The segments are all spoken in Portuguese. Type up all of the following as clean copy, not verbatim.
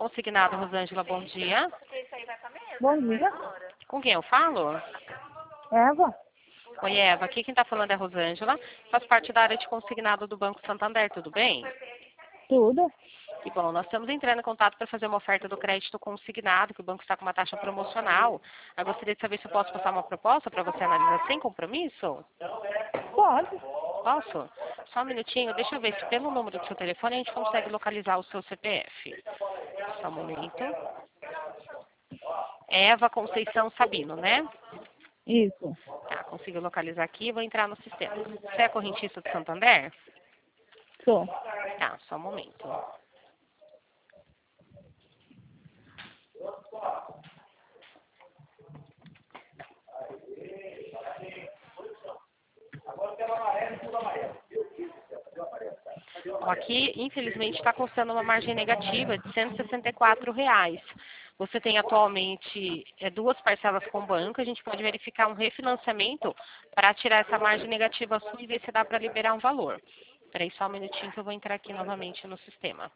Consignado, Rosângela, bom dia. Bom dia. Com quem eu falo? Eva? Oi, Eva. Aqui quem está falando é a Rosângela. Faz parte da área de consignado do Banco Santander, tudo bem? Tudo? Que bom, nós estamos entrando em contato para fazer uma oferta do crédito consignado, que o banco está com uma taxa promocional. Eu gostaria de saber se eu posso passar uma proposta para você analisar sem compromisso? Pode. Posso? Só um minutinho, deixa eu ver se pelo número do seu telefone a gente consegue localizar o seu CPF. Só um momento. Eva Conceição Sabino, né? Isso. Tá, consegui localizar aqui e vou entrar no sistema. Você é correntista do Santander? Sou. Tá, só um momento. Aqui, infelizmente, está constando uma margem negativa de R$ 164. Você tem atualmente duas parcelas com o banco. A gente pode verificar um refinanciamento para tirar essa margem negativa sua e ver se dá para liberar um valor. Espera aí só um minutinho que eu vou entrar aqui novamente no sistema.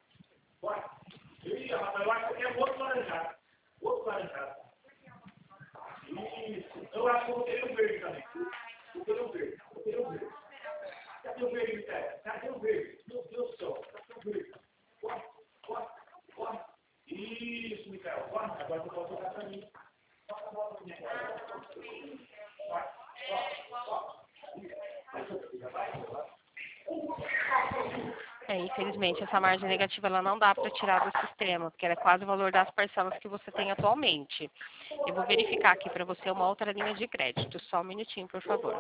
Infelizmente, essa margem negativa ela não dá para tirar do sistema, porque ela é quase o valor das parcelas que você tem atualmente. Eu vou verificar aqui para você uma outra linha de crédito. Só um minutinho, por favor.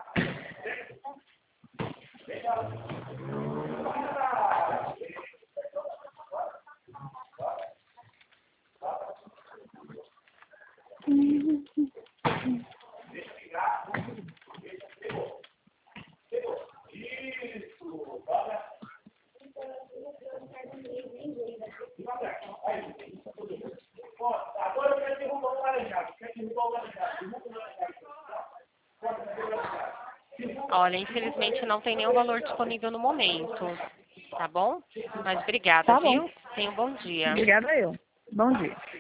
Olha, infelizmente não tem nenhum valor disponível no momento, tá bom? Mas obrigada, Tá bom. viu? Tenha um bom dia. Obrigada eu. Bom dia.